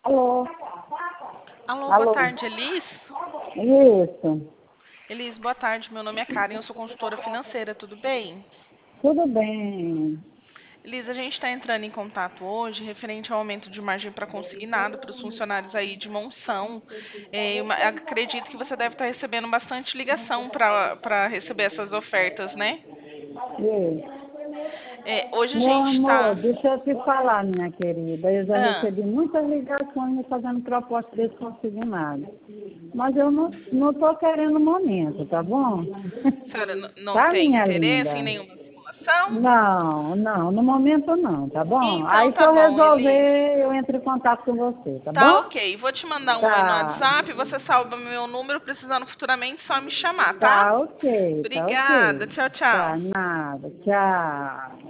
Alô? Alô, boa Alô? tarde, Elis. Isso. Elis, boa tarde. Meu nome é Karen, eu sou consultora financeira, tudo bem? Tudo bem. Elis, a gente está entrando em contato hoje referente ao aumento de margem para consignado para os funcionários aí de Monção. Acredito que você deve estar recebendo bastante ligação para receber essas ofertas, né? Isso. Hoje a Meu gente amor, está. deixa eu te falar, minha querida. Eu já recebi muitas ligações me fazendo proposta desse consignado. Mas eu não estou querendo no momento, tá bom? A senhora não Tá, tem minha interesse em linda? nenhuma simulação? Não, não, no momento não, tá bom? Então Aí se tá eu bom, Elis. resolver, eu entro em contato com você, tá Tá bom? ok. Vou te mandar um oi no Tá, WhatsApp. Você salva meu número. Precisando futuramente, só me chamar, tá? tá ok, tá Obrigada. ok. Tchau, tchau. Tá, nada, tchau.